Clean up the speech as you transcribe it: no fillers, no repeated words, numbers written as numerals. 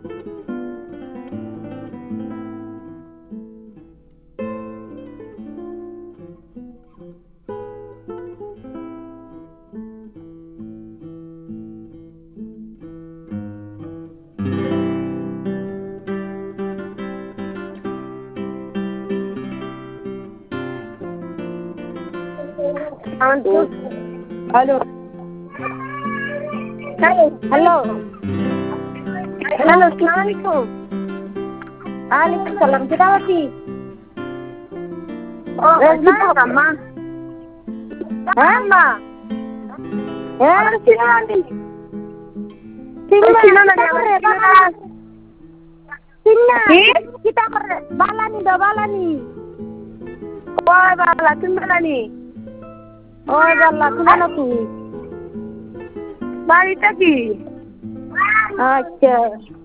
Hello hello hello अस्सलाम वालेकुम। वालेकुम सलाम किताबती अम्मा हाँ Sinani kita balani do balani Oi bala Sinani ওই বাল্লা কুমানো তুই বাড়িটা কি আচ্ছা